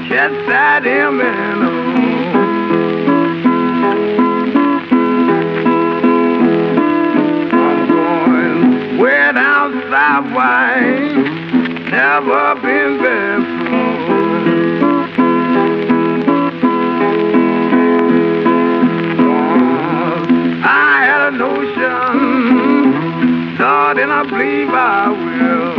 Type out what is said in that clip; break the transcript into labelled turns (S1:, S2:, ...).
S1: Just sat him in a I'm going way down south, wine. Never been barefoot. I had a notion, Lord, and I believe I will.